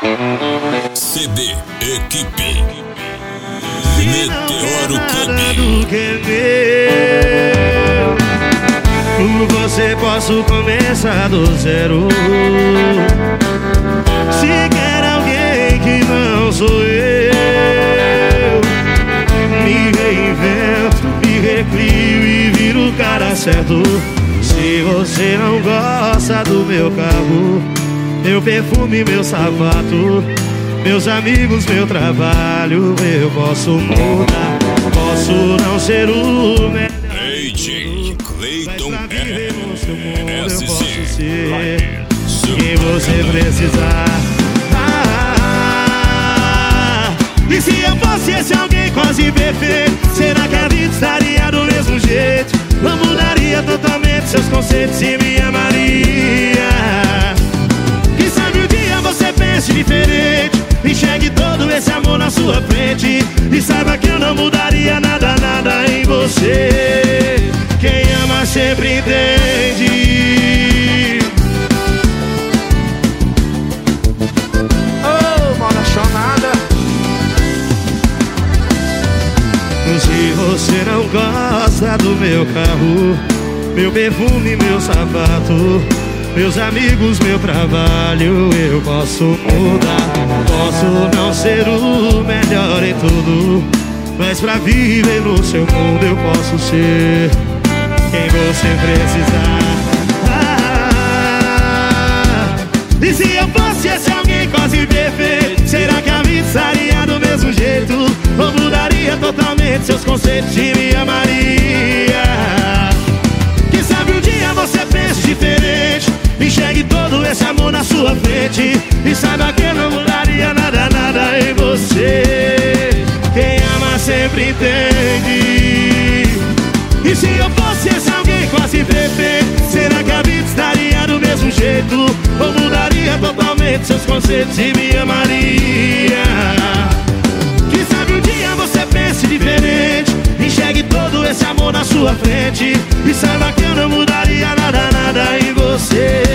CD Equipe Meteoro Clube. Do que meu, por você posso começar do zero. Se quer alguém que não sou eu, me reinvento, me recrio e viro o cara certo. Se você não gosta do meu carro, meu perfume, meu sapato, meus amigos, meu trabalho, eu posso mudar. Posso não ser o melhor, DJ Cleiton mas pra viver no seu mundo eu SC posso ser quem você precisar. E se eu fosse esse alguém quase perfeito, será que a vida estaria do mesmo jeito? Não mudaria totalmente seus conceitos e me amaria. Quem sabe um dia você pense diferente, enxergue todo esse amor na sua frente e saiba que eu não mudaria nada, nada em você. Quem ama sempre entende. Oh, moda chonada. Se você não gosta do meu carro, meu perfume, meu sapato, meus amigos, meu trabalho, eu posso mudar. Posso não ser o melhor em tudo, mas pra viver no seu mundo eu posso ser quem você precisar. E se eu fosse esse alguém quase perfeito, será que a vida estaria do mesmo jeito? Ou mudaria totalmente seus conceitos e me amaria? Quem sabe um dia você pense diferente, enxergue todo esse amor na sua frente e saiba que eu não mudaria nada, nada em você. Quem ama sempre entende. E se eu fosse esse alguém quase perfeito, será que a vida estaria do mesmo jeito? Ou mudaria totalmente seus conceitos e me amaria? Quem sabe um dia você pense diferente, enxergue todo esse amor na sua frente e saiba que eu não mudaria nada, nada em você.